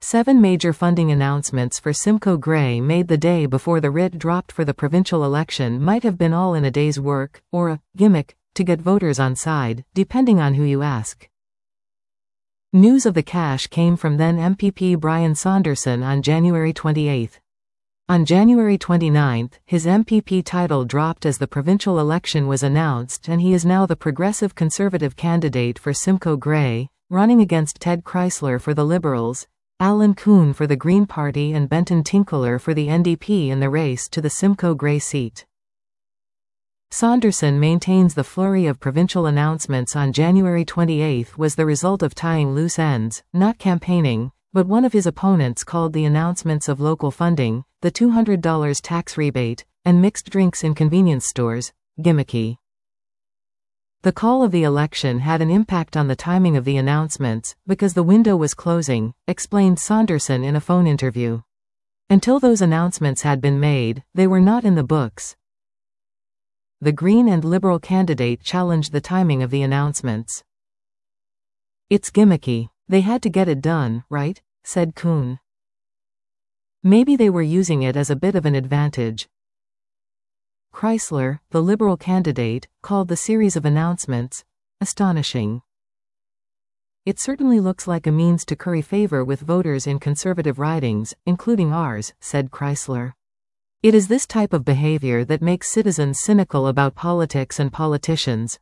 7 major funding announcements for Simcoe Grey made the day before the writ dropped for the provincial election might have been all in a day's work, or a gimmick, to get voters on side, depending on who you ask. News of the cash came from then MPP Brian Saunderson on January 28. On January 29, his MPP title dropped as the provincial election was announced, and he is now the Progressive Conservative candidate for Simcoe Grey, running against Ted Chrysler for the Liberals, Alan Kuhn for the Green Party and Benton Tinkler for the NDP in the race to the Simcoe Grey seat. Saunderson maintains the flurry of provincial announcements on January 28 was the result of tying loose ends, not campaigning, but one of his opponents called the announcements of local funding, the $200 tax rebate, and mixed drinks in convenience stores, gimmicky. The call of the election had an impact on the timing of the announcements, because the window was closing, explained Saunderson in a phone interview. Until those announcements had been made, they were not in the books. The Green and Liberal candidate challenged the timing of the announcements. "It's gimmicky. They had to get it done, right?" said Kuhn. "Maybe they were using it as a bit of an advantage." Chrysler, the Liberal candidate, called the series of announcements astonishing. "It certainly looks like a means to curry favor with voters in conservative ridings, including ours," said Chrysler. "It is this type of behavior that makes citizens cynical about politics and politicians.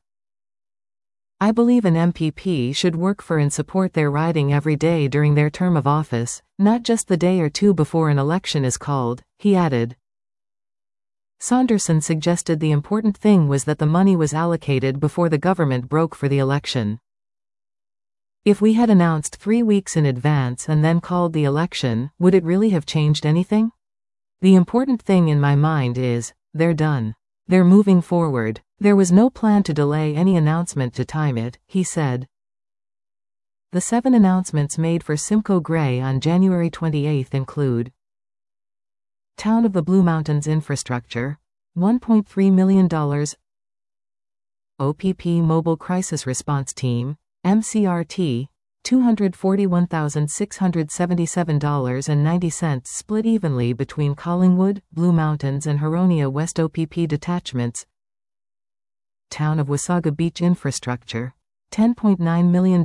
I believe an MPP should work for and support their riding every day during their term of office, not just the day or two before an election is called," he added. Saunderson suggested the important thing was that the money was allocated before the government broke for the election. "If we had announced 3 weeks in advance and then called the election, would it really have changed anything? The important thing in my mind is, they're done. They're moving forward. There was no plan to delay any announcement to time it," he said. The 7 announcements made for Simcoe Grey on January 28 include: Town of the Blue Mountains infrastructure, $1.3 million. OPP Mobile Crisis Response Team, MCRT, $241,677.90 split evenly between Collingwood, Blue Mountains and Huronia West OPP detachments. Town of Wasaga Beach infrastructure, $10.9 million.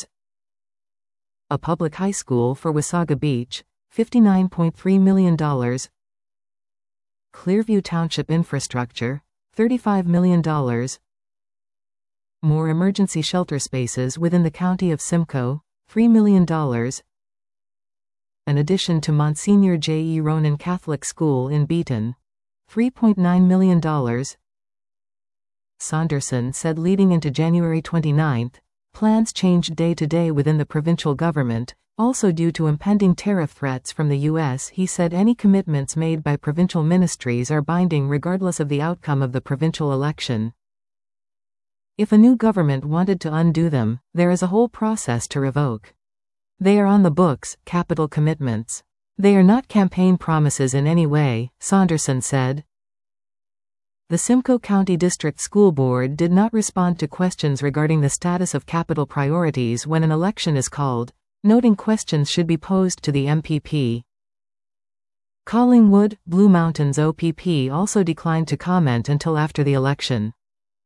A public high school for Wasaga Beach, $59.3 million. Clearview Township infrastructure, $35 million. More emergency shelter spaces within the county of Simcoe, $3 million. An addition to Monsignor J. E. Ronan Catholic School in Beaton, $3.9 million. Saunderson said leading into January 29, plans changed day to day within the provincial government, also due to impending tariff threats from the U.S. He said any commitments made by provincial ministries are binding regardless of the outcome of the provincial election. If a new government wanted to undo them, there is a whole process to revoke. They are on the books, capital commitments. They are not campaign promises in any way, Saunderson said. The Simcoe County District School Board did not respond to questions regarding the status of capital priorities when an election is called, noting questions should be posed to the MPP. Collingwood, Blue Mountains OPP also declined to comment until after the election.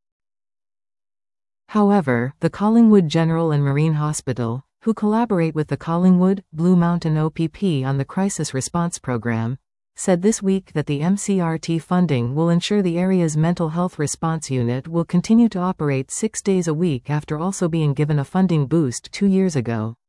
However, the Collingwood General and Marine Hospital, who collaborate with the Collingwood, Blue Mountain OPP on the Crisis Response Program, said this week that the MCRT funding will ensure the area's mental health response unit will continue to operate 6 days a week after also being given a funding boost 2 years ago.